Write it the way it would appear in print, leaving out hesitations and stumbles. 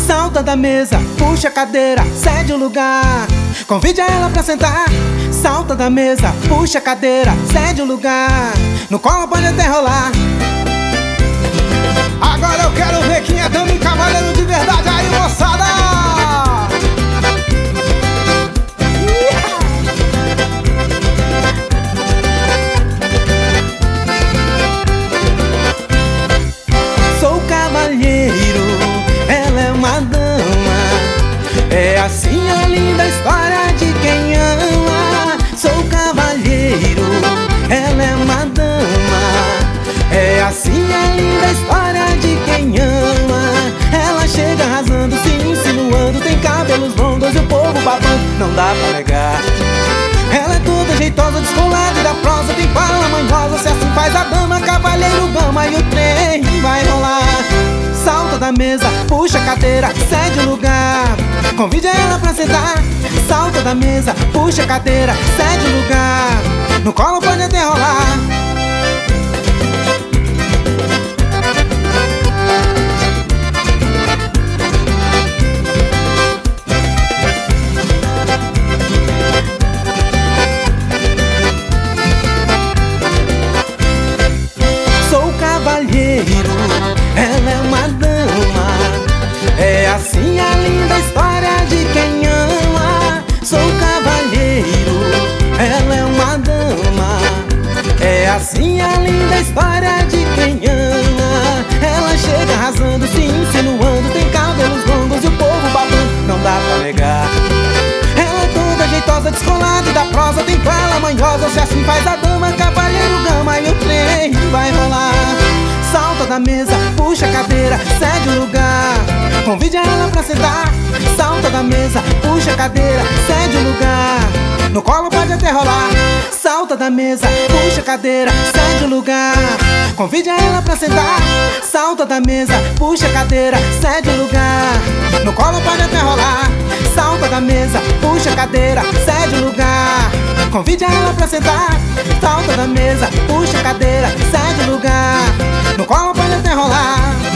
salta da mesa, puxa a cadeira, cede o lugar. Convide ela pra sentar. Salta da mesa, puxa a cadeira, cede o lugar. No colo pode até rolar. Agora eu quero ver quem é dama e cavaleiro de verdade aí, moçada! Sou cavalheiro, ela é uma dama. É assim a linda história de quem ama. Sou cavalheiro, ela é uma dama. É assim a linda história de quem ama. Ela chega arrasando, se insinuando, tem cabelos longos e o povo babando, não dá pra negar. Ela é toda jeitosa, descolada e da prosa, tem fala manhosa. Se assim faz a dama, cavalheiro gama e o trem vai rolar. Salta da mesa, puxa a cadeira, cede o lugar. Convide ela pra sentar. Salta da mesa, puxa a cadeira, cede o lugar. No colo pode até rolar. Sou cavalheiro, ela é uma dama. É assim a linda história de quem ama. Sou cavalheiro, ela é uma dama. É assim a linda história de quem ama. Ela chega arrasando, se insinuando, tem cabelos longos e o povo babando, não dá pra negar. Ela é toda jeitosa, descolada e da prosa, tem fala manhosa. Se assim faz a dama, cavalheiro gama e o trem vai rolar. Salta da mesa, puxa a cadeira, cede o lugar. Convide ela pra sentar. Salta da mesa, puxa a cadeira, cede o lugar. No colo pode até rolar. Salta da mesa, puxa a cadeira, cede o lugar. Convide ela pra sentar. Salta da mesa, puxa a cadeira, cede o lugar. No colo pode até rolar. Salta da mesa, puxa a cadeira, cede o lugar. Convide ela pra sentar. Salta da mesa, puxa a cadeira, cede o lugar. No colo pode até rolar.